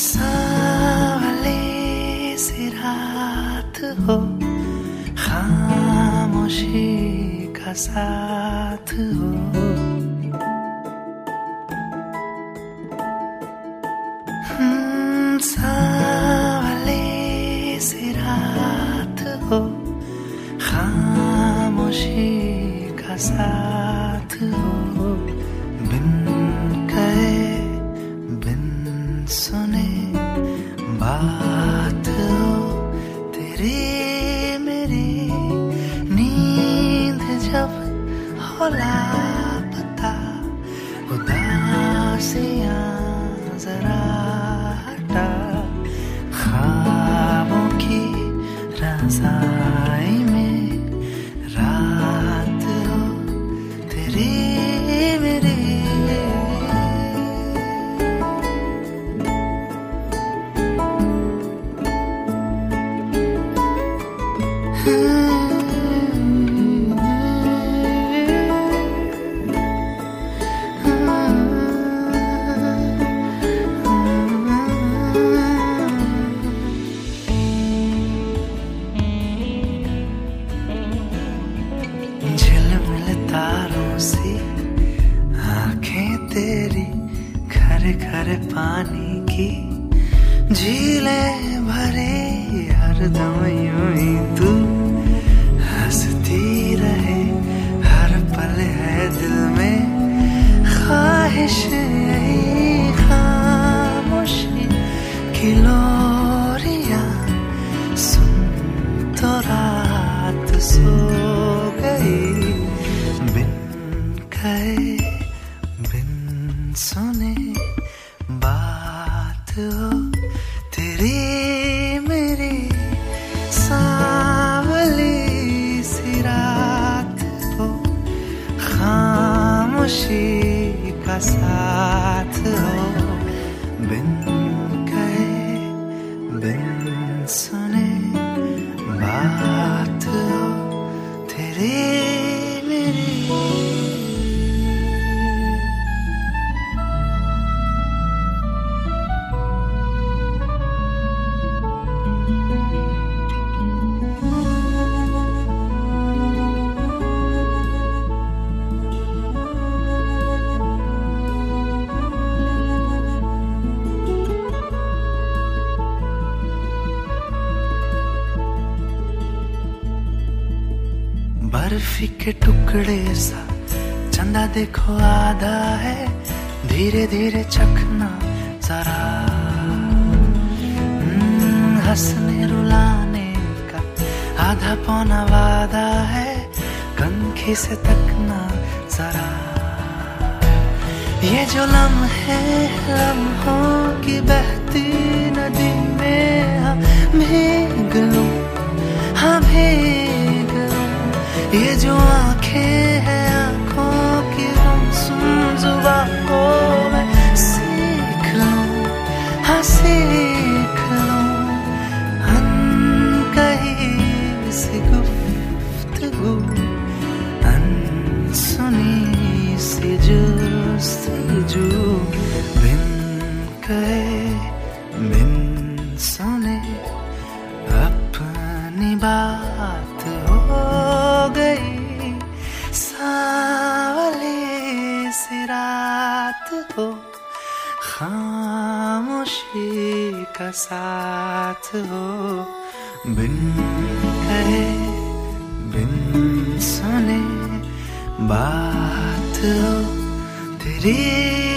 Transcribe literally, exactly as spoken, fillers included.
सावली सी रात हो, खामोशी का साथ हो, सावली सी रात हो, खामोशी का साथ हो, बिन कहे बिन सुने बात हो, तेरी मेरी नींद जब हो लापता, उदासियां जरा हटा, ख्वाबों की रज़ाई में रात हो, तेरी मेरी। झिलमिल तारों सी आंखें तेरी, खरे खरे पानी की झीलें भरे, हरदम यूं ही तू हंसती रहे, हर पल है दिल में ख्वाहिश यही, खामोशी की लोरियां सुन तो रात सो गई, बिन कहे बिन सुने बात हो, तेरी मेरी सावली सी रात हो, खामोशी का साथ हो, बिन कहे बिन सुने बात हो, तेरी मेरी। बर्फी के टुकड़े सा चंदा देखो आधा है, धीरे धीरे चखना जरा, हंसने रुलाने का आधा पौना वादा है, कनखी से तकना जरा, ये जो लम्हे लम्हों की बहती नदी में हम भीग लूं, हम भीग लूं, ये जो आंखें हैं आंखों की गुमसुम जुबां को मैं सीख लूं, हाँ सीख लूं, अनकही सी गुफ्तगू, अनसुनी सी जुस्तजू, बिन कहे बिन सुने अपनी बात हो गई, सावली सी रात हो, खामोशी का साथ हो, बिन कहे बिन सुने बात हो, तेरी